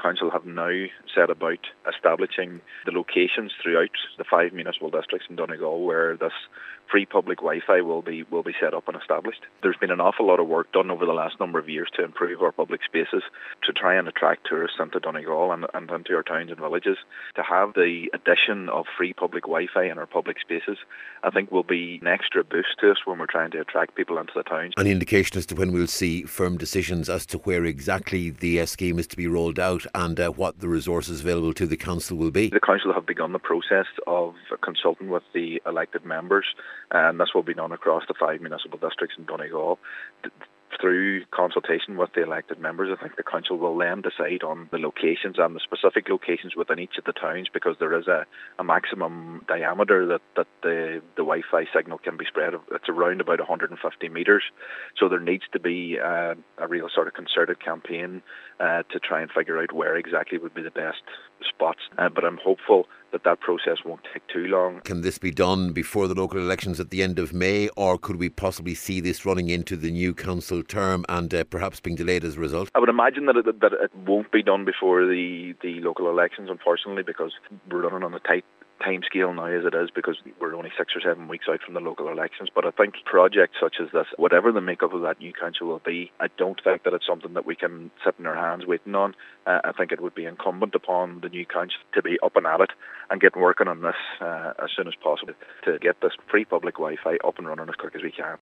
council have now set about establishing the locations throughout the 5 municipal districts in Donegal where this free public Wi-Fi will be set up and established. There's been an awful lot of work done over the last number of years to improve our public spaces, to try and attract tourists into Donegal and into our towns and villages. To have the addition of free public Wi-Fi in our public spaces, I think will be an extra boost to us when we're trying to attract people into the towns. An indication as to when we'll see firm decisions as to where exactly the scheme is to be rolled out and what the resources available to the council will be? The council have begun the process of consulting with the elected members, and this will be done across the 5 municipal districts in Donegal. Through consultation with the elected members, I think the council will then decide on the locations and the specific locations within each of the towns, because there is a maximum diameter that the Wi-Fi signal can be spread. It's around about 150 metres. So there needs to be a real sort of concerted campaign to try and figure out where exactly would be the best spots. But I'm hopeful that process won't take too long. Can this be done before the local elections at the end of May, or could we possibly see this running into the new council term and perhaps being delayed as a result? I would imagine that it won't be done before the local elections, unfortunately, because we're running on a tight time scale now as it is, because we're only 6 or 7 weeks out from the local elections. But I think projects such as this, whatever the makeup of that new council will be, I don't think that it's something that we can sit in our hands waiting on. I think it would be incumbent upon the new council to be up and at it and get working on this as soon as possible to get this free public Wi-Fi up and running as quick as we can.